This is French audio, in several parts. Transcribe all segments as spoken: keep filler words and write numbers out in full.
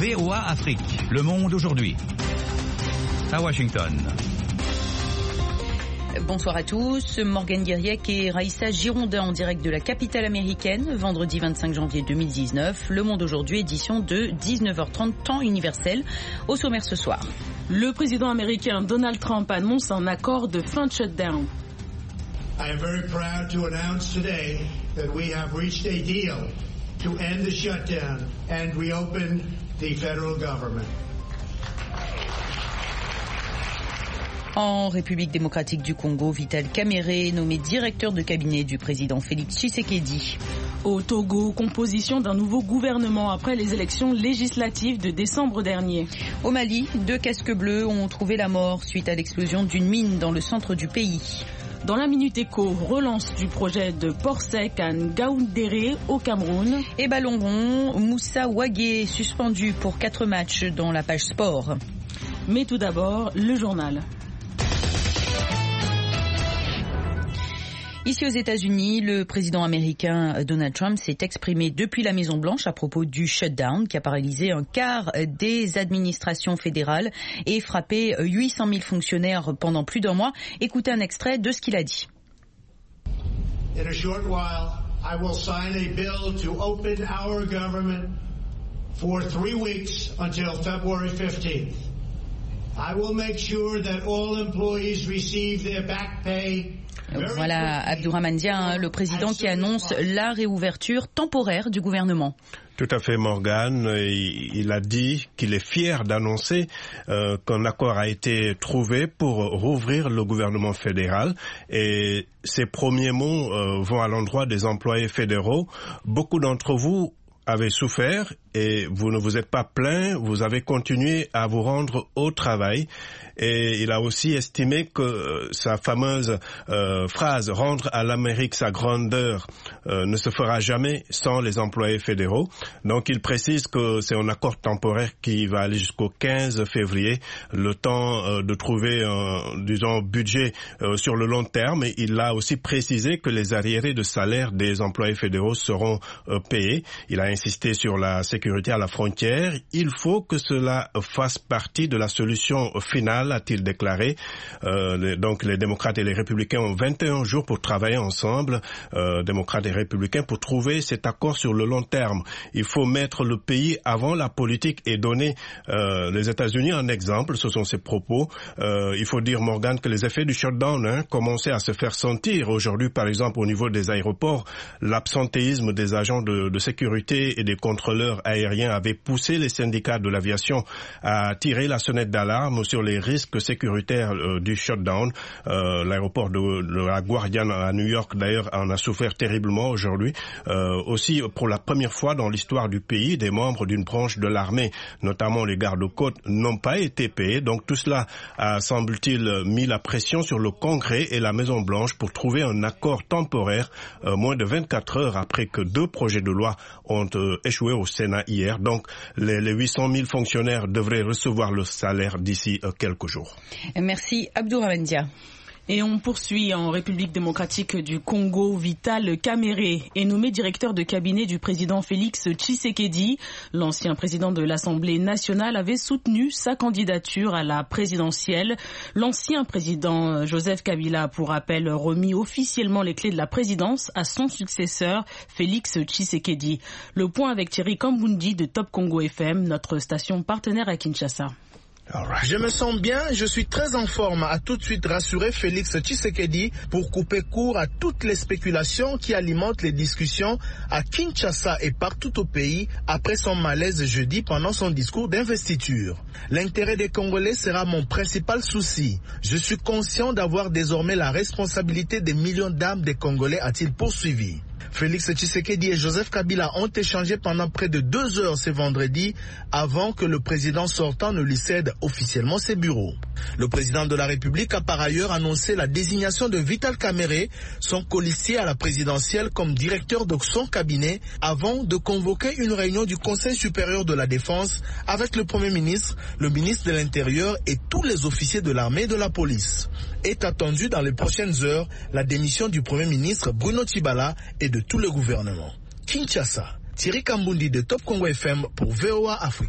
V O A Afrique, Le Monde aujourd'hui. À Washington. Bonsoir à tous, Morgane Guiriec et Raïssa Girondin en direct de la capitale américaine, vendredi vingt-cinq janvier deux mille dix-neuf. Le Monde aujourd'hui, édition de dix-neuf heures trente, temps universel. Au sommaire ce soir. Le président américain Donald Trump annonce un accord de fin de shutdown. I am very proud to announce today that we have reached a deal to end the shutdown and reopen the federal government. En République démocratique du Congo, Vital Kamerhe est nommé directeur de cabinet du président Félix Tshisekedi. Au Togo, composition d'un nouveau gouvernement après les élections législatives de décembre dernier. Au Mali, deux casques bleus ont trouvé la mort suite à l'explosion d'une mine dans le centre du pays. Dans la Minute Éco, relance du projet de port sec à Ngaoundéré au Cameroun. Et ballon rond, Moussa Wagué suspendu pour quatre matchs dans la page sport. Mais tout d'abord, le journal. Ici aux États-Unis, le président américain Donald Trump s'est exprimé depuis la Maison-Blanche à propos du shutdown qui a paralysé un quart des administrations fédérales et frappé huit cent mille fonctionnaires pendant plus d'un mois. Écoutez un extrait de ce qu'il a dit. In a short while, I will sign a bill to open our government for three weeks until February fifteenth. I will make sure that all employees receive their back pay. Voilà Abdourahmane Dia, le président qui annonce la réouverture temporaire du gouvernement. Tout à fait, Morgane. Il a dit qu'il est fier d'annoncer euh, qu'un accord a été trouvé pour rouvrir le gouvernement fédéral. Et ses premiers mots euh, vont à l'endroit des employés fédéraux. Beaucoup d'entre vous avez souffert et vous ne vous êtes pas plaint, vous avez continué à vous rendre au travail. Et il a aussi estimé que sa fameuse euh, phrase « rendre à l'Amérique sa grandeur euh, » ne se fera jamais sans les employés fédéraux. Donc il précise que c'est un accord temporaire qui va aller jusqu'au quinze février, le temps euh, de trouver un, disons, budget euh, sur le long terme. Et il a aussi précisé que les arriérés de salaire des employés fédéraux seront euh, payés. Il a insisté sur la sécurité à la frontière. Il faut que cela fasse partie de la solution finale, a-t-il déclaré. Euh, les, donc les démocrates et les républicains ont vingt et un jours pour travailler ensemble, euh, démocrates et républicains, pour trouver cet accord sur le long terme. Il faut mettre le pays avant la politique et donner euh, les États-Unis en exemple. Ce sont ses propos. Euh, il faut dire, Morgan, que les effets du shutdown hein, commençaient à se faire sentir. Aujourd'hui, par exemple, au niveau des aéroports, l'absentéisme des agents de, de sécurité et des contrôleurs aériens avait poussé les syndicats de l'aviation à tirer la sonnette d'alarme sur les risques sécuritaires euh, du shutdown. Euh, l'aéroport de, de la Guardian à New York, d'ailleurs, en a souffert terriblement aujourd'hui. Euh, aussi, pour la première fois dans l'histoire du pays, des membres d'une branche de l'armée, notamment les gardes-côtes, n'ont pas été payés. Donc tout cela a, semble-t-il, mis la pression sur le Congrès et la Maison-Blanche pour trouver un accord temporaire, euh, moins de vingt-quatre heures après que deux projets de loi ont euh, échoué au Sénat hier. Donc les, les huit cent mille fonctionnaires devraient recevoir le salaire d'ici euh, quelques jours. Merci Abdourahmane Dia. Et on poursuit en République démocratique du Congo. Vital Kamerhe est nommé directeur de cabinet du président Félix Tshisekedi. L'ancien président de l'Assemblée nationale avait soutenu sa candidature à la présidentielle. L'ancien président Joseph Kabila, pour rappel, remis officiellement les clés de la présidence à son successeur Félix Tshisekedi. Le point avec Thierry Kambundi de Top Congo F M, notre station partenaire à Kinshasa. Right. Je me sens bien, je suis très en forme, a tout de suite rassuré Félix Tshisekedi pour couper court à toutes les spéculations qui alimentent les discussions à Kinshasa et partout au pays après son malaise jeudi pendant son discours d'investiture. L'intérêt des Congolais sera mon principal souci. Je suis conscient d'avoir désormais la responsabilité des millions d'âmes des Congolais, a-t-il poursuivi. Félix Tshisekedi et Joseph Kabila ont échangé pendant près de deux heures ce vendredi avant que le président sortant ne lui cède officiellement ses bureaux. Le président de la République a par ailleurs annoncé la désignation de Vital Kamerhe, son colistier à la présidentielle, comme directeur de son cabinet avant de convoquer une réunion du Conseil supérieur de la défense avec le Premier ministre, le ministre de l'Intérieur et tous les officiers de l'armée et de la police. Est attendue dans les prochaines heures la démission du Premier ministre Bruno Tshibala et de tout le gouvernement. Kinshasa, Thierry Kambundi de Top Congo F M pour V O A Afrique.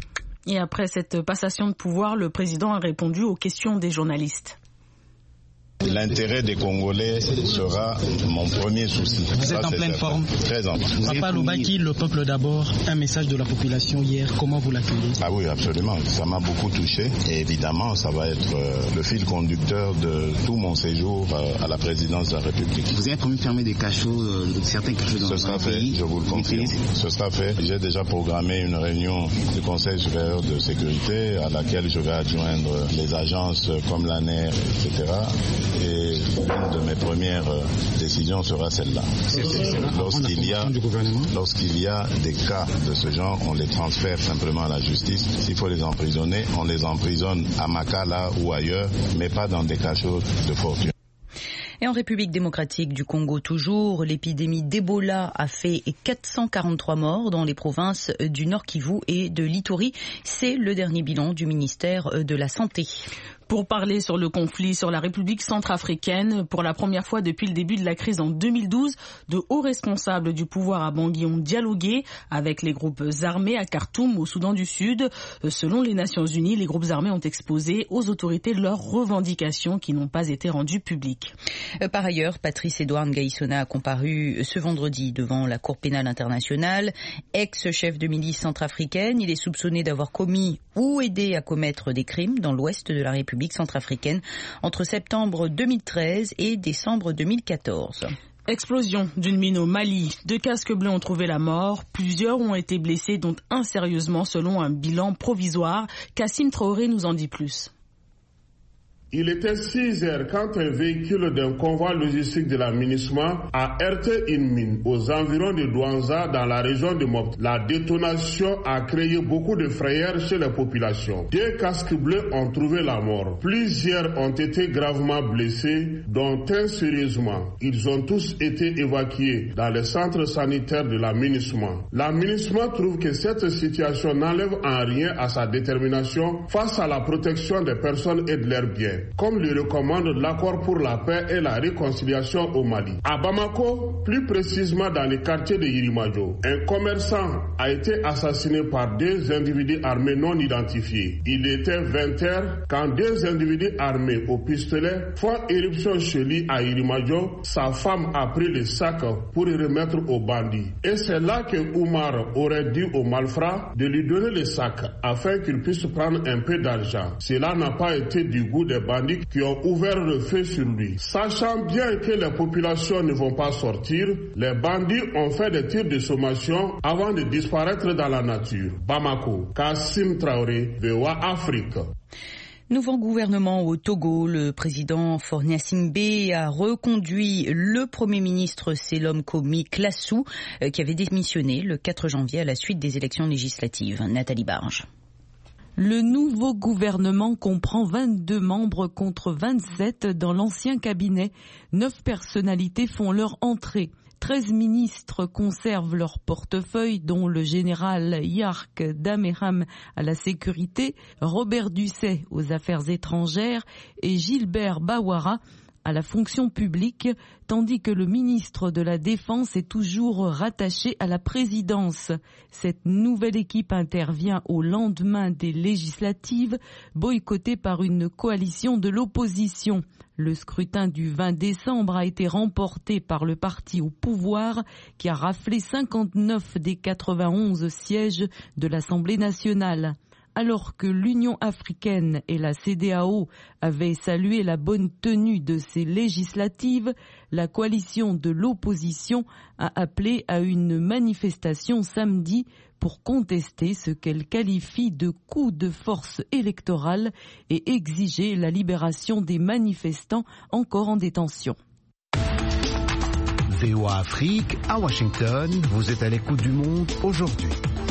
Et après cette passation de pouvoir, le président a répondu aux questions des journalistes. L'intérêt des Congolais sera mon premier souci. Vous Ça, êtes en pleine certain. forme. Très en forme. Papa Loubaki, le peuple d'abord, un message de la population hier, comment vous l'accueillez? Ah oui, absolument. Ça m'a beaucoup touché et évidemment, ça va être euh, le fil conducteur de tout mon séjour euh, à la présidence de la République. Vous avez promis de fermer des cachots, euh, certains cachots dans Ce sera le fait, pays. je vous le confirme. Ce sera fait. J'ai déjà programmé une réunion du Conseil supérieur de sécurité à laquelle je vais adjoindre les agences comme l'A N E R, et cetera. Et l'une de mes premières décisions sera celle-là. Lorsqu'il y a, lorsqu'il y a des cas de ce genre, on les transfère simplement à la justice. S'il faut les emprisonner, on les emprisonne à Makala ou ailleurs, mais pas dans des cachots de fortune. Et en République démocratique du Congo toujours, l'épidémie d'Ebola a fait quatre cent quarante-trois morts dans les provinces du Nord Kivu et de l'Ituri. C'est le dernier bilan du ministère de la Santé. Pour parler sur le conflit sur la République centrafricaine, pour la première fois depuis le début de la crise en deux mille douze, de hauts responsables du pouvoir à Bangui ont dialogué avec les groupes armés à Khartoum, au Soudan du Sud. Selon les Nations Unies, les groupes armés ont exposé aux autorités leurs revendications qui n'ont pas été rendues publiques. Par ailleurs, Patrice Edouard Ngaïsona a comparu ce vendredi devant la Cour pénale internationale. Ex-chef de milice centrafricaine, il est soupçonné d'avoir commis ou aidé à commettre des crimes dans l'ouest de la République centrafricaine entre septembre deux mille treize et décembre deux mille quatorze. Explosion d'une mine au Mali. Deux casques bleus ont trouvé la mort. Plusieurs ont été blessés, dont un sérieusement selon un bilan provisoire. Kassim Traoré nous en dit plus. Il était six heures quand un véhicule d'un convoi logistique de la MINUSMA a heurté une mine aux environs de Douanza dans la région de Mopti. La détonation a créé beaucoup de frayeur chez la population. Deux casques bleus ont trouvé la mort. Plusieurs ont été gravement blessés, dont un sérieusement. Ils ont tous été évacués dans le centre sanitaire de la MINUSMA. La MINUSMA trouve que cette situation n'enlève en rien à sa détermination face à la protection des personnes et de leurs biens, comme le recommande l'accord pour la paix et la réconciliation au Mali. À Bamako, plus précisément dans le quartier de Yirimajo, un commerçant a été assassiné par deux individus armés non identifiés. Il était vingt heures quand deux individus armés au pistolet font éruption chez lui à Yirimajo. Sa femme a pris le sac pour le remettre aux bandits. Et c'est là que Oumar aurait dit aux malfrats de lui donner le sac afin qu'il puisse prendre un peu d'argent. Cela n'a pas été du goût des bandits qui ont ouvert le feu sur lui. Sachant bien que les populations ne vont pas sortir, les bandits ont fait des tirs de sommation avant de disparaître dans la nature. Bamako, Kassim Traoré, V O A Afrique. Nouveau gouvernement au Togo, le président Faure Gnassingbé a reconduit le premier ministre Selom Komi Klassou qui avait démissionné le quatre janvier à la suite des élections législatives. Nathalie Barge. Le nouveau gouvernement comprend vingt-deux membres contre vingt-sept dans l'ancien cabinet. Neuf personnalités font leur entrée. treize ministres conservent leur portefeuille, dont le général Yark Dameram à la sécurité, Robert Ducet aux affaires étrangères et Gilbert Bawara à la fonction publique, tandis que le ministre de la Défense est toujours rattaché à la présidence. Cette nouvelle équipe intervient au lendemain des législatives, boycottées par une coalition de l'opposition. Le scrutin du vingt décembre a été remporté par le parti au pouvoir qui a raflé cinquante-neuf des quatre-vingt-onze sièges de l'Assemblée nationale. Alors que l'Union africaine et la C E D E A O avaient salué la bonne tenue de ces législatives, la coalition de l'opposition a appelé à une manifestation samedi pour contester ce qu'elle qualifie de coup de force électorale et exiger la libération des manifestants encore en détention. V O A Afrique, à Washington, vous êtes à l'écoute du monde aujourd'hui.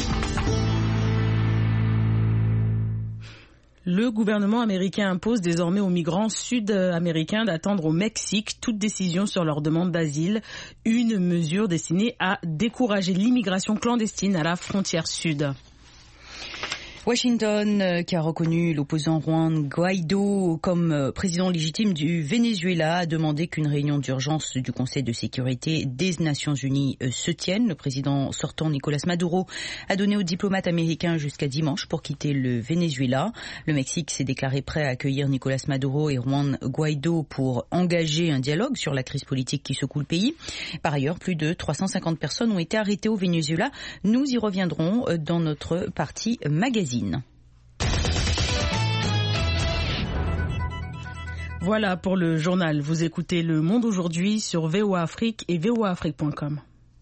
Le gouvernement américain impose désormais aux migrants sud-américains d'attendre au Mexique toute décision sur leur demande d'asile, une mesure destinée à décourager l'immigration clandestine à la frontière sud. Washington, qui a reconnu l'opposant Juan Guaido comme président légitime du Venezuela, a demandé qu'une réunion d'urgence du Conseil de sécurité des Nations Unies se tienne. Le président sortant Nicolas Maduro a donné aux diplomates américains jusqu'à dimanche pour quitter le Venezuela. Le Mexique s'est déclaré prêt à accueillir Nicolas Maduro et Juan Guaido pour engager un dialogue sur la crise politique qui secoue le pays. Par ailleurs, plus de trois cent cinquante personnes ont été arrêtées au Venezuela. Nous y reviendrons dans notre partie magazine. Voilà pour le journal. Vous écoutez Le Monde aujourd'hui sur V O A Afrique et V O A Afrique point com.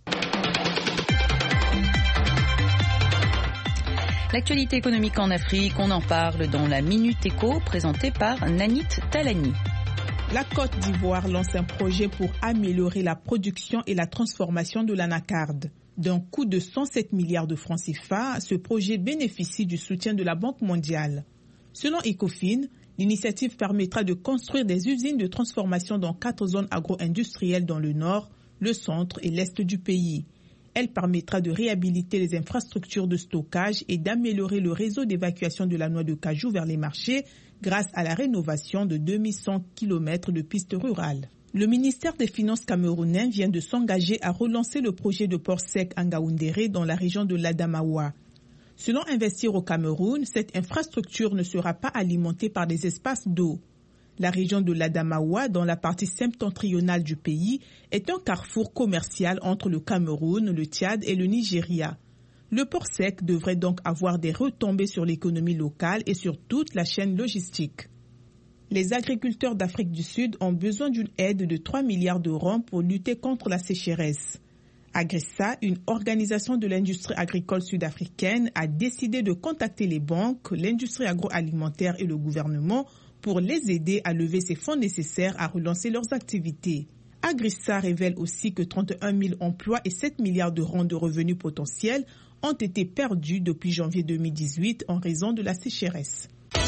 L'actualité économique en Afrique, on en parle dans la Minute Éco présentée par Nanit Talani. La Côte d'Ivoire lance un projet pour améliorer la production et la transformation de l'anacarde. D'un coût de cent sept milliards de francs C F A, ce projet bénéficie du soutien de la Banque mondiale. Selon Ecofin, l'initiative permettra de construire des usines de transformation dans quatre zones agro-industrielles dans le nord, le centre et l'est du pays. Elle permettra de réhabiliter les infrastructures de stockage et d'améliorer le réseau d'évacuation de la noix de cajou vers les marchés grâce à la rénovation de deux mille cent kilomètres de pistes rurales. Le ministère des Finances camerounais vient de s'engager à relancer le projet de port sec à Ngaoundéré dans la région de l'Adamawa. Selon Investir au Cameroun, cette infrastructure ne sera pas alimentée par des espaces d'eau. La région de l'Adamawa, dans la partie septentrionale du pays, est un carrefour commercial entre le Cameroun, le Tchad et le Nigeria. Le port sec devrait donc avoir des retombées sur l'économie locale et sur toute la chaîne logistique. Les agriculteurs d'Afrique du Sud ont besoin d'une aide de trois milliards d'euros pour lutter contre la sécheresse. Agrissa, une organisation de l'industrie agricole sud-africaine, a décidé de contacter les banques, l'industrie agroalimentaire et le gouvernement pour les aider à lever ces fonds nécessaires à relancer leurs activités. Agrissa révèle aussi que trente et un mille emplois et sept milliards d'euros de revenus potentiels ont été perdus depuis janvier deux mille dix-huit en raison de la sécheresse.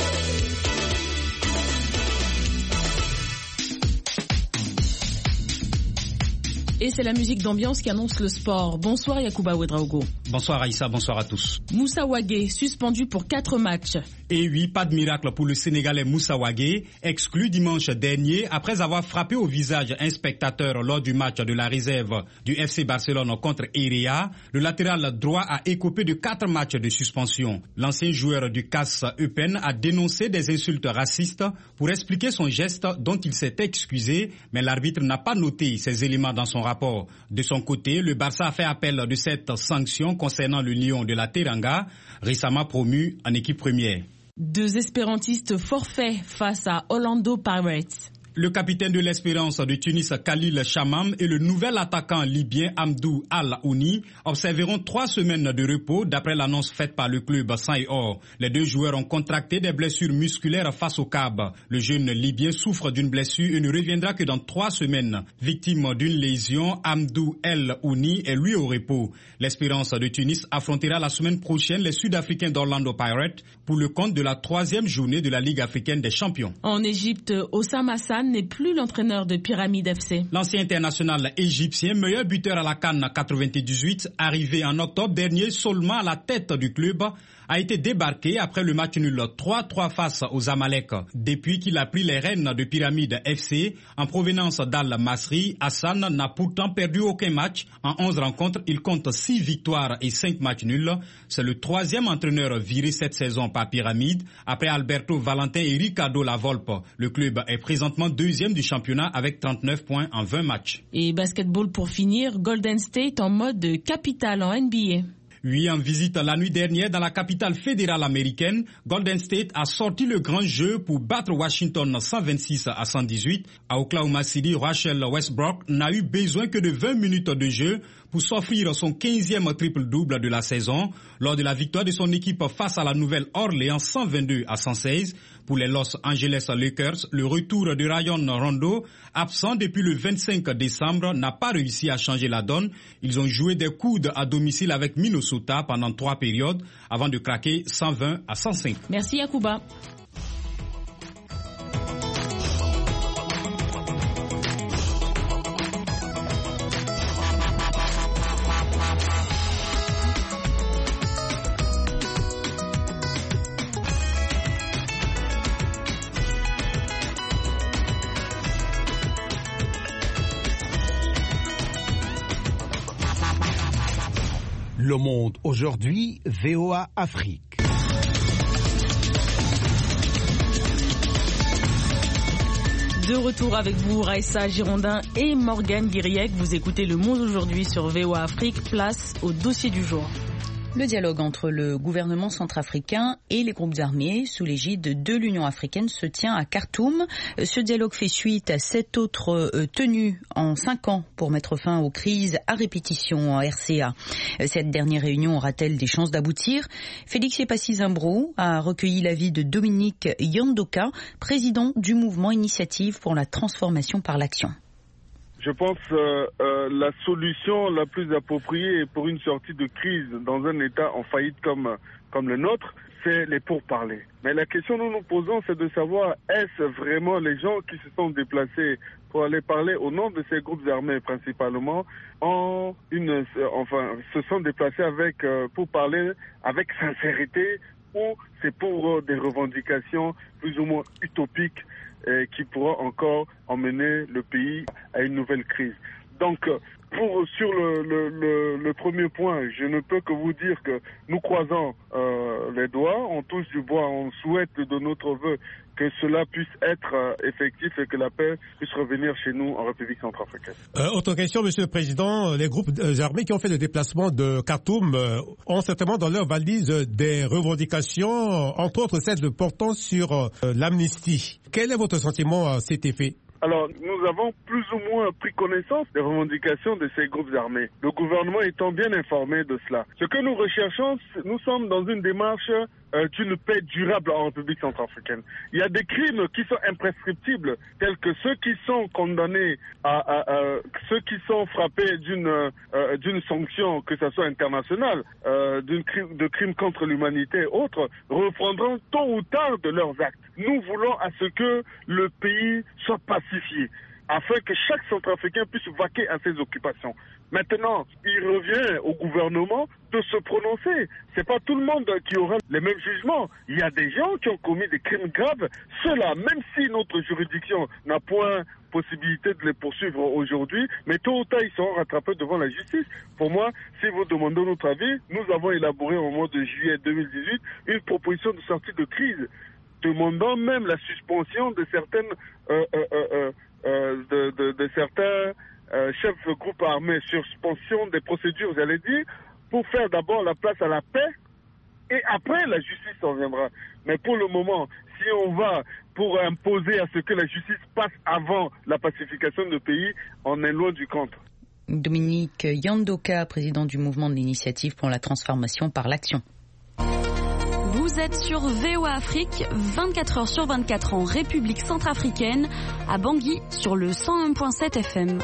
Et c'est la musique d'ambiance qui annonce le sport. Bonsoir Yacouba Ouedraogo. Bonsoir Aïssa, bonsoir à tous. Moussa Wagué, suspendu pour quatre matchs. Et oui, pas de miracle pour le Sénégalais Moussa Wagué, exclu dimanche dernier après avoir frappé au visage un spectateur lors du match de la réserve du F C Barcelone contre Erea. Le latéral droit a écopé de quatre matchs de suspension. L'ancien joueur du C A S Eupen a dénoncé des insultes racistes pour expliquer son geste dont il s'est excusé, mais l'arbitre n'a pas noté ces éléments dans son rapport. De son côté, le Barça a fait appel de cette sanction concernant le Lion de la Teranga, récemment promu en équipe première. Deux espérantistes forfaits face à Orlando Pirates. Le capitaine de l'Espérance de Tunis, Khalil Chamam, et le nouvel attaquant libyen Hamdou Al-Ouni observeront trois semaines de repos d'après l'annonce faite par le club Sang et Or. Les deux joueurs ont contracté des blessures musculaires face au C A B. Le jeune libyen souffre d'une blessure et ne reviendra que dans trois semaines. Victime d'une lésion, Hamdou Al-Ouni est lui au repos. L'Espérance de Tunis affrontera la semaine prochaine les Sud-Africains d'Orlando Pirates pour le compte de la troisième journée de la Ligue africaine des champions. En Égypte, Oussama Hassan n'est plus l'entraîneur de Pyramide F C. L'ancien international égyptien, meilleur buteur à la CAN quatre-vingt-dix-huit, arrivé en octobre dernier seulement à la tête du club, a été débarqué après le match nul trois trois face aux Amalek. Depuis qu'il a pris les rênes de Pyramide F C en provenance d'Al-Masri, Hassan n'a pourtant perdu aucun match. En onze rencontres, il compte six victoires et cinq matchs nuls. C'est le troisième entraîneur viré cette saison par Pyramide, après Alberto Valentin et Ricardo Lavolpe. Le club est présentement deuxième du championnat avec trente-neuf points en vingt matchs. Et basketball pour finir, Golden State en mode capitale en N B A. Oui, en visite la nuit dernière dans la capitale fédérale américaine, Golden State a sorti le grand jeu pour battre Washington cent vingt-six à cent dix-huit. À Oklahoma City, Russell Westbrook n'a eu besoin que de vingt minutes de jeu pour s'offrir son quinzième triple-double de la saison lors de la victoire de son équipe face à la Nouvelle-Orléans cent vingt-deux à cent seize. Pour les Los Angeles Lakers, le retour de Rajon Rondo, absent depuis le vingt-cinq décembre, n'a pas réussi à changer la donne. Ils ont joué des coudes à domicile avec Minnesota pendant trois périodes avant de craquer cent vingt à cent cinq. Merci Yacouba. Le Monde aujourd'hui, V O A Afrique. De retour avec vous, Raissa Girondin et Morgane Guiriec. Vous écoutez Le Monde aujourd'hui sur V O A Afrique. Place au dossier du jour. Le dialogue entre le gouvernement centrafricain et les groupes armés sous l'égide de l'Union africaine se tient à Khartoum. Ce dialogue fait suite à sept autres tenues en cinq ans pour mettre fin aux crises à répétition en R C A. Cette dernière réunion aura-t-elle des chances d'aboutir? Félix Epassi-Zimbrou a recueilli l'avis de Dominique Yandoka, président du mouvement Initiative pour la transformation par l'action. Je pense que euh, euh, la solution la plus appropriée pour une sortie de crise dans un État en faillite comme, comme le nôtre, c'est les pourparlers. Mais la question que nous nous posons, c'est de savoir, est-ce vraiment les gens qui se sont déplacés pour aller parler au nom de ces groupes armés principalement, en une, enfin, se sont déplacés avec, euh, pour parler avec sincérité, ou c'est pour euh, des revendications plus ou moins utopiques et qui pourra encore emmener le pays à une nouvelle crise. Donc, pour, sur le, le, le, le premier point, je ne peux que vous dire que nous croisons euh, les doigts, on touche du bois, on souhaite de notre vœu que cela puisse être euh, effectif et que la paix puisse revenir chez nous en République centrafricaine. Euh, autre question, Monsieur le Président. Les groupes armés qui ont fait le déplacement de Khartoum euh, ont certainement dans leur valise des revendications, entre autres celles portant sur euh, l'amnistie. Quel est votre sentiment à cet effet? Alors, nous avons plus ou moins pris connaissance des revendications de ces groupes armés, le gouvernement étant bien informé de cela. Ce que nous recherchons, nous sommes dans une démarche euh, d'une paix durable en République centrafricaine. Il y a des crimes qui sont imprescriptibles, tels que ceux qui sont condamnés, à, à, à ceux qui sont frappés d'une euh, d'une sanction, que ce soit internationale, euh, d'une crime, de crimes contre l'humanité et autres, reprendront tôt ou tard de leurs actes. Nous voulons à ce que le pays soit pacifié, afin que chaque Centrafricain puisse vaquer à ses occupations. Maintenant, il revient au gouvernement de se prononcer. C'est pas tout le monde qui aura les mêmes jugements. Il y a des gens qui ont commis des crimes graves. Ceux-là, même si notre juridiction n'a point possibilité de les poursuivre aujourd'hui, mais tôt ou tard, ils seront rattrapés devant la justice. Pour moi, si vous demandez notre avis, nous avons élaboré au mois de juillet deux mille dix-huit une proposition de sortie de crise, demandant même la suspension de certaines euh, euh, euh, euh, de, de, de certains euh, chefs de groupes armés, suspension des procédures, j'allais dire, pour faire d'abord la place à la paix et après la justice en viendra. Mais pour le moment, si on va pour imposer à ce que la justice passe avant la pacification du pays, on est loin du compte. Dominique Yandoka, président du mouvement de l'Initiative pour la transformation par l'action. Vous êtes sur V O A Afrique, vingt-quatre heures sur vingt-quatre en République centrafricaine, à Bangui sur le cent un virgule sept F M.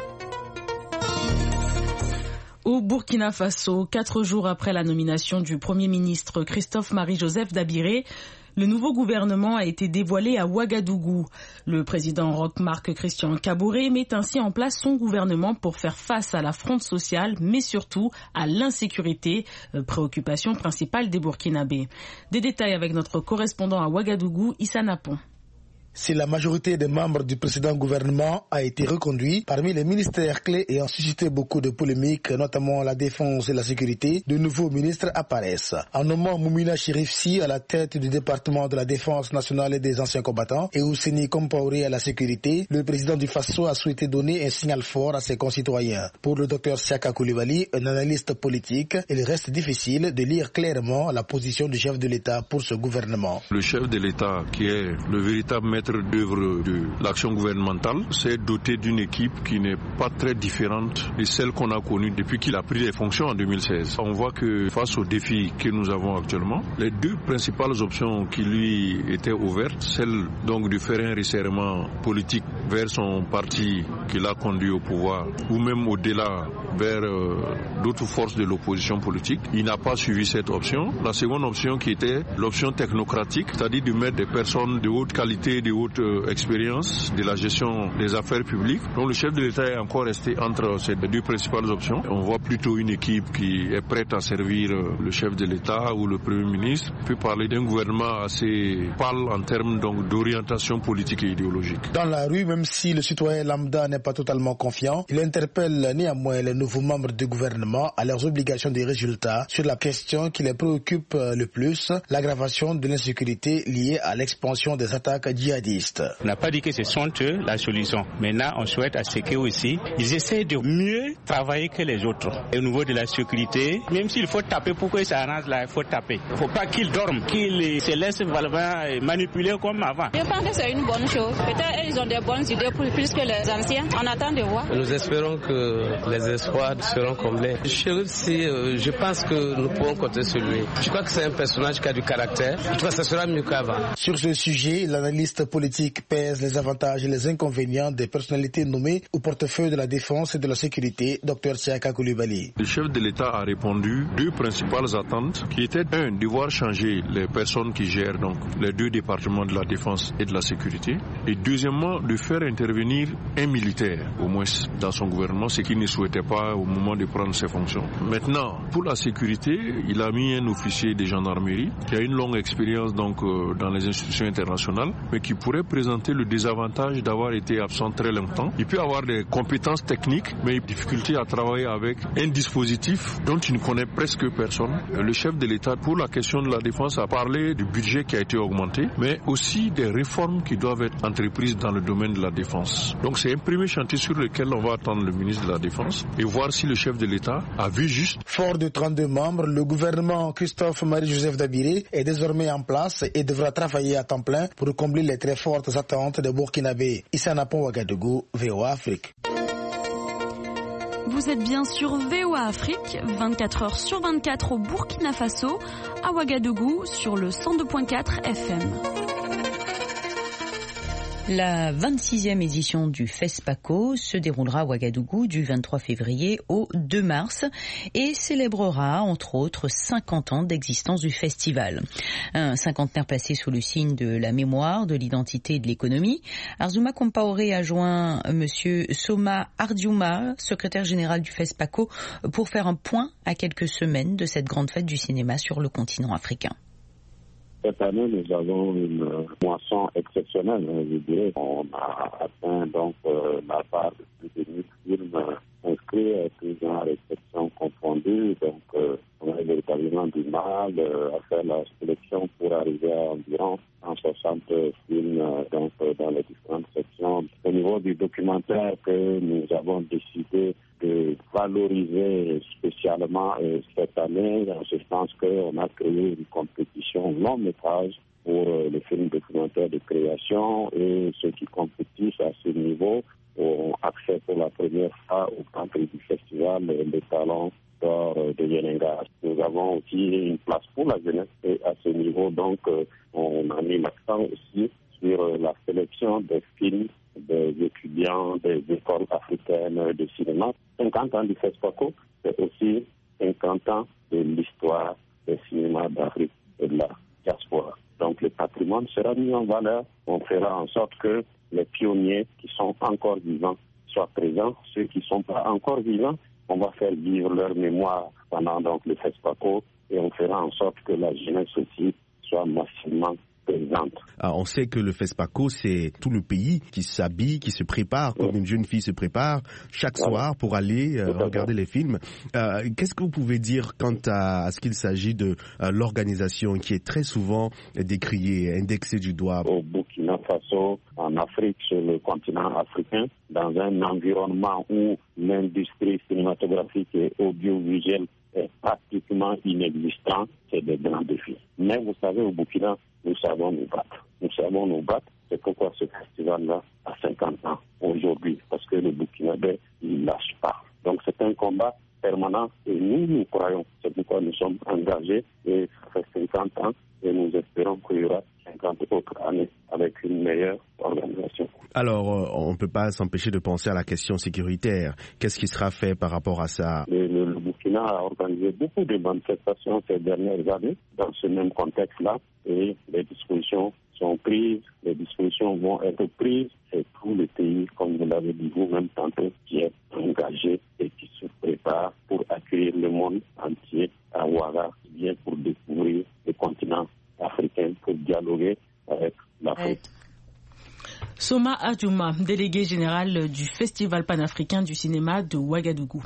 Au Burkina Faso, quatre jours après la nomination du Premier ministre Christophe-Marie-Joseph Dabiré, le nouveau gouvernement a été dévoilé à Ouagadougou. Le président Roch-Marc Christian Kaboré met ainsi en place son gouvernement pour faire face à la fronde sociale, mais surtout à l'insécurité, préoccupation principale des Burkinabés. Des détails avec notre correspondant à Ouagadougou, Issa Napon. Si la majorité des membres du précédent gouvernement a été reconduite, parmi les ministères clés ayant suscité beaucoup de polémiques, notamment la défense et la sécurité, de nouveaux ministres apparaissent. En nommant Moumina Chérifsi à la tête du département de la défense nationale et des anciens combattants et Ouseni Compaoré à la sécurité, le président du Faso a souhaité donner un signal fort à ses concitoyens. Pour le docteur Siaka Koulibaly, un analyste politique, il reste difficile de lire clairement la position du chef de l'État pour ce gouvernement. Le chef de l'État, qui est le véritable maître d'œuvre de l'action gouvernementale, s'est doté d'une équipe qui n'est pas très différente de celle qu'on a connue depuis qu'il a pris les fonctions en deux mille seize. On voit que face aux défis que nous avons actuellement, les deux principales options qui lui étaient ouvertes, celle donc de faire un resserrement politique vers son parti qui l'a conduit au pouvoir, ou même au-delà vers euh, d'autres forces de l'opposition politique, il n'a pas suivi cette option. La seconde option qui était l'option technocratique, c'est-à-dire de mettre des personnes de haute qualité, de haute euh, expérience de la gestion des affaires publiques. Donc le chef de l'État est encore resté entre ces deux principales options. On voit plutôt une équipe qui est prête à servir euh, le chef de l'État ou le Premier ministre. On peut parler d'un gouvernement assez pâle en termes donc d'orientation politique et idéologique. Dans la rue, même Même si le citoyen lambda n'est pas totalement confiant, il interpelle néanmoins les nouveaux membres du gouvernement à leurs obligations de résultats sur la question qui les préoccupe le plus, l'aggravation de l'insécurité liée à l'expansion des attaques djihadistes. On n'a pas dit que ce sont eux la solution. Maintenant, on souhaite à ce qu'eux aussi, ils essaient de mieux travailler que les autres. Et au niveau de la sécurité, même s'il faut taper pour que ça arrange là, il faut taper. Il ne faut pas qu'ils dorment, qu'ils se laissent manipuler comme avant. Je pense que c'est une bonne chose. Peut-être ils ont des bonnes idées plus que les anciens. On attend de voir. Nous espérons que les espoirs seront comblés. Chérif, si, euh, je pense que nous pouvons compter sur lui. Je crois que c'est un personnage qui a du caractère. En tout cas, ça sera mieux qu'avant. Sur ce sujet, l'analyste politique pèse les avantages et les inconvénients des personnalités nommées au portefeuille de la défense et de la sécurité, Dr Siaka Koulibaly. Le chef de l'État a répondu deux principales attentes qui étaient, un, de voir changer les personnes qui gèrent donc les deux départements de la défense et de la sécurité, et deuxièmement, de faire intervenir un militaire, au moins dans son gouvernement, ce qu'il ne souhaitait pas au moment de prendre ses fonctions. Maintenant, pour la sécurité, il a mis un officier de gendarmerie qui a une longue expérience donc euh, dans les institutions internationales, mais qui pourrait présenter le désavantage d'avoir été absent très longtemps. Il peut avoir des compétences techniques, mais une difficulté à travailler avec un dispositif dont il ne connaît presque personne. Le chef de l'État, pour la question de la défense, a parlé du budget qui a été augmenté, mais aussi des réformes qui doivent être entreprises dans le domaine de la défense. Donc c'est un premier chantier sur lequel on va attendre le ministre de la Défense et voir si le chef de l'État a vu juste. Fort de trente-deux membres, le gouvernement Christophe Marie-Joseph Dabiré est désormais en place et devra travailler à temps plein pour combler les très fortes attentes des Burkinabés. Issa Napon Ouagadougou, V O A Afrique. Vous êtes bien sur V O A Afrique, vingt-quatre heures sur vingt-quatre au Burkina Faso, à Ouagadougou sur le cent deux virgule quatre F M. La vingt-sixième édition du FESPACO se déroulera à Ouagadougou du vingt-trois février au deux mars et célébrera entre autres cinquante ans d'existence du festival. Un cinquantenaire placé sous le signe de la mémoire, de l'identité et de l'économie. Arzouma Compaoré a joint monsieur Soma Ardiouma, secrétaire général du FESPACO, pour faire un point à quelques semaines de cette grande fête du cinéma sur le continent africain. Cette année, nous avons une moisson exceptionnelle, je dirais. On a atteint donc euh, la barre de plus de mille films inscrits, tous genres exceptions confondues. Donc, euh, on a véritablement du mal euh, à faire la sélection pour arriver à environ cent soixante films euh, donc, euh, dans les différentes sections. Au niveau du documentaire que nous avons décidé de valoriser spécialement euh, cette année, en ce sens qu'on a créé une compétition long métrage pour euh, les films documentaires de création et ceux qui compétissent à ce niveau ont accès pour la première fois au Grand Prix du festival euh, des talents d'or euh, de Yenenga. Nous avons aussi une place pour la jeunesse et à ce niveau, donc, euh, on a mis l'accent aussi sur euh, la sélection des films des étudiants des écoles africaines de cinéma. cinquante ans du FESPACO, c'est aussi cinquante ans de l'histoire des cinémas d'Afrique et de la diaspora. Donc le patrimoine sera mis en valeur. On fera en sorte que les pionniers qui sont encore vivants soient présents. Ceux qui ne sont pas encore vivants, on va faire vivre leur mémoire pendant donc le FESPACO et on fera en sorte que la jeunesse aussi soit massivement présente. Ah, on sait que le FESPACO, c'est tout le pays qui s'habille, qui se prépare, comme une jeune fille se prépare chaque voilà. soir pour aller euh, regarder les films. Euh, qu'est-ce que vous pouvez dire quant à, à ce qu'il s'agit de euh, l'organisation qui est très souvent décriée, indexée du doigt? Au Burkina Faso, en Afrique, sur le continent africain, dans un environnement où l'industrie cinématographique et audiovisuelle est pratiquement inexistant, c'est des grands défis. Mais vous savez, au Burkina, nous savons nous battre. Nous savons nous battre. C'est pourquoi ce festival-là a cinquante ans aujourd'hui, parce que le Burkinabé, il ne lâche pas. Donc c'est un combat permanent et nous, nous croyons. C'est pourquoi nous sommes engagés et ça fait cinquante ans et nous espérons qu'il y aura cinquante autres années avec une meilleure organisation. Alors, on ne peut pas s'empêcher de penser à la question sécuritaire. Qu'est-ce qui sera fait par rapport à ça? Le, le, le Burkina a organisé beaucoup de manifestations ces dernières années dans ce même contexte-là et les dispositions sont prises, les dispositions vont être prises. C'est tout le pays, comme vous l'avez dit vous-même tantôt, qui est engagé et qui se prépare pour accueillir le monde entier à Ouaga, bien pour découvrir le continent africain, pour dialoguer avec l'Afrique. Soma Adjouma, délégué général du Festival panafricain du cinéma de Ouagadougou.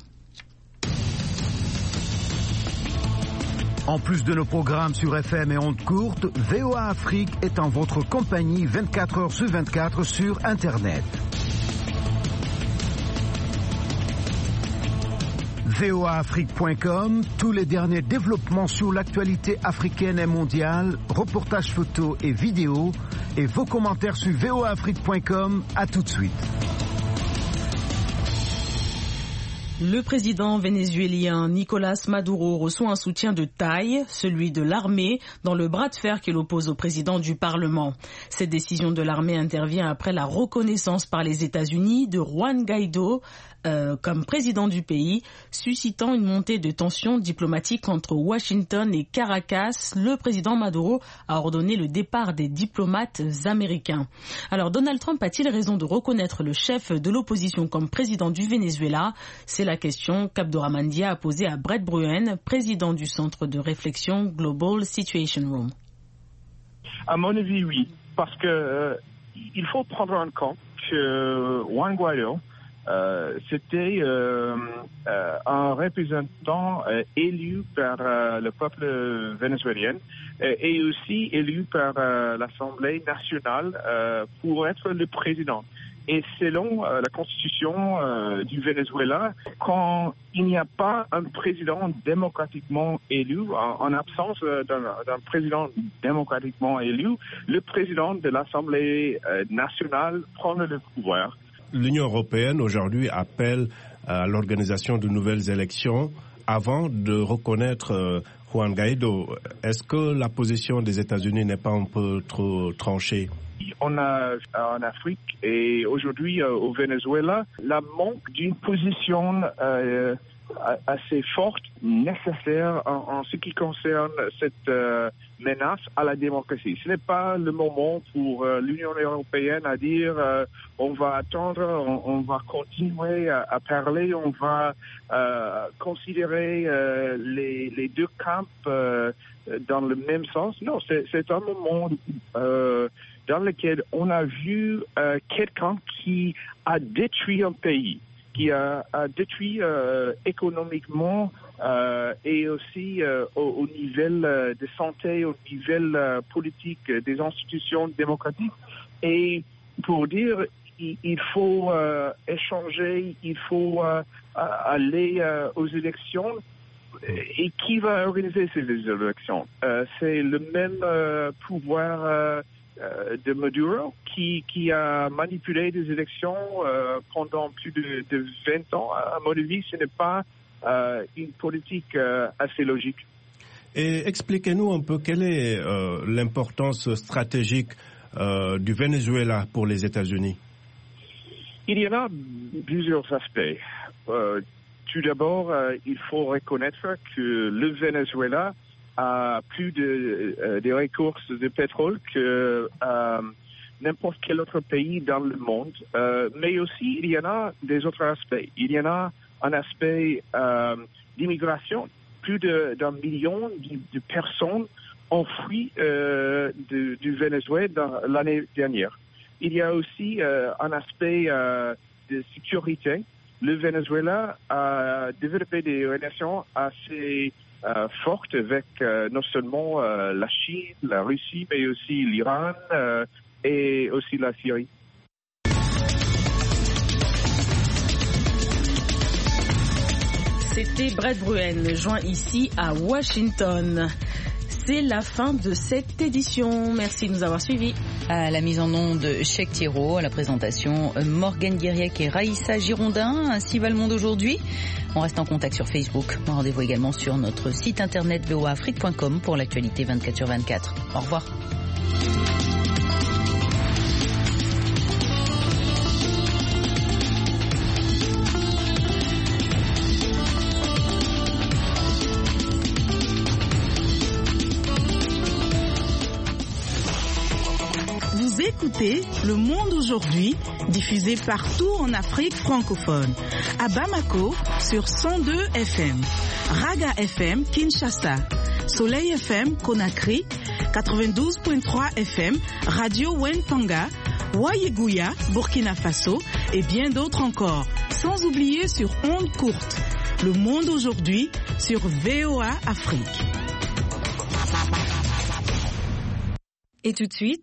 En plus de nos programmes sur F M et ondes courtes, V O A Afrique est en votre compagnie vingt-quatre heures sur vingt-quatre sur Internet. V O A Afrique point com, tous les derniers développements sur l'actualité africaine et mondiale, reportages photos et vidéos, et vos commentaires sur V O A Afrique point com. À tout de suite. Le président vénézuélien Nicolás Maduro reçoit un soutien de taille, celui de l'armée, dans le bras de fer qu'il oppose au président du Parlement. Cette décision de l'armée intervient après la reconnaissance par les États-Unis de Juan Guaidó euh, comme président du pays, suscitant une montée de tensions diplomatiques entre Washington et Caracas. Le président Maduro a ordonné le départ des diplomates américains. Alors Donald Trump a-t-il raison de reconnaître le chef de l'opposition comme président du Venezuela? C'est la question qu'Abdourahmane Dia a posée à Brett Bruen, président du centre de réflexion Global Situation Room. À mon avis, oui, parce que euh, il faut prendre en compte que Juan Guaidó euh, c'était euh, euh, un représentant euh, élu par euh, le peuple vénézuélien euh, et aussi élu par euh, l'Assemblée nationale euh, pour être le président. Et selon euh, la constitution euh, du Venezuela, quand il n'y a pas un président démocratiquement élu, en, en absence euh, d'un, d'un président démocratiquement élu, le président de l'Assemblée euh, nationale prend le pouvoir. L'Union européenne aujourd'hui appelle à l'organisation de nouvelles élections avant de reconnaître euh, Juan Guaidó. Est-ce que la position des États-Unis n'est pas un peu trop tranchée? On a en Afrique et aujourd'hui euh, au Venezuela la manque d'une position euh, assez forte, nécessaire en, en ce qui concerne cette euh, menace à la démocratie. Ce n'est pas le moment pour euh, l'Union européenne à dire euh, on va attendre, on, on va continuer à, à parler, on va euh, considérer euh, les, les deux camps euh, dans le même sens. Non, c'est, c'est un moment euh, dans lequel on a vu euh, quelqu'un qui a détruit un pays, qui a, a détruit euh, économiquement euh, et aussi euh, au, au niveau euh, de santé, au niveau euh, politique euh, des institutions démocratiques. Et pour dire, il, il faut euh, échanger, il faut euh, aller euh, aux élections. Et qui va organiser ces élections? euh, C'est le même euh, pouvoir euh, de Maduro qui, qui a manipulé des élections euh, pendant plus de, de vingt ans. À mon avis, ce n'est pas euh, une politique euh, assez logique. Et expliquez-nous un peu quelle est euh, l'importance stratégique euh, du Venezuela pour les États-Unis. Il y en a plusieurs aspects. Euh, tout d'abord, euh, il faut reconnaître que le Venezuela a plus de, euh, de ressources de pétrole que euh, n'importe quel autre pays dans le monde. Euh, mais aussi, il y en a des autres aspects. Il y en a un aspect euh, d'immigration. Plus de, d'un million de, de personnes ont fui euh, de, du Venezuela dans, l'année dernière. Il y a aussi euh, un aspect euh, de sécurité. Le Venezuela a développé des relations assez Euh, forte avec euh, non seulement euh, la Chine, la Russie, mais aussi l'Iran euh, et aussi la Syrie. C'était Brett Bruen, joint ici à Washington. C'est la fin de cette édition. Merci de nous avoir suivis. À la mise en onde, Cheikh Thiro, à la présentation, Morgane Guiriec et Raïssa Girondin. Ainsi va le monde aujourd'hui. On reste en contact sur Facebook. Rendez-vous également sur notre site internet v o a afrique point com pour l'actualité vingt-quatre sur vingt-quatre. Au revoir. Écoutez Le Monde aujourd'hui, diffusé partout en Afrique francophone. À Bamako, sur cent deux F M. Raga F M, Kinshasa. Soleil F M, Conakry. quatre-vingt-douze virgule trois F M, Radio Wentanga. Ouaïgouya, Burkina Faso et bien d'autres encore. Sans oublier sur ondes courtes. Le monde aujourd'hui sur V O A Afrique. Et tout de suite,